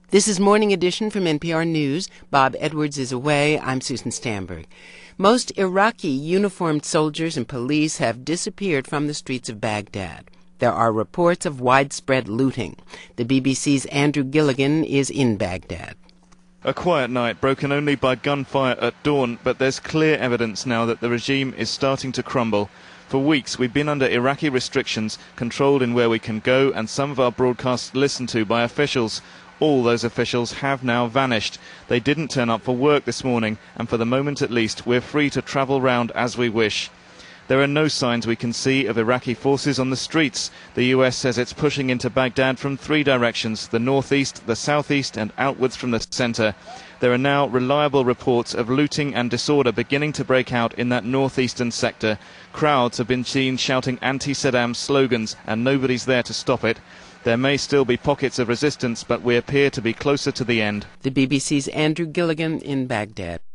This is Morning Edition from NPR News. Bob Edwards is away. I'm Susan Stamberg. Most Iraqi uniformed soldiers and police have disappeared from the streets of Baghdad. There are reports of widespread looting. The BBC's Andrew Gilligan is in Baghdad. A quiet night broken only by gunfire at dawn, but there's clear evidence now that the regime is starting to crumble. For weeks we've been under Iraqi restrictions, controlled in where we can go, and some of our broadcasts listened to by officials. All those officials have now vanished. They didn't turn up for work this morning, and for the moment at least, we're free to travel round as we wish. There are no signs we can see of Iraqi forces on the streets. The US says it's pushing into Baghdad from three directions: the northeast, the southeast, and outwards from the centre. There are now reliable reports of looting and disorder beginning to break out in that northeastern sector. Crowds have been seen shouting anti-Saddam slogans, and nobody's there to stop it. There may still be pockets of resistance, but we appear to be closer to the end. The BBC's Andrew Gilligan in Baghdad.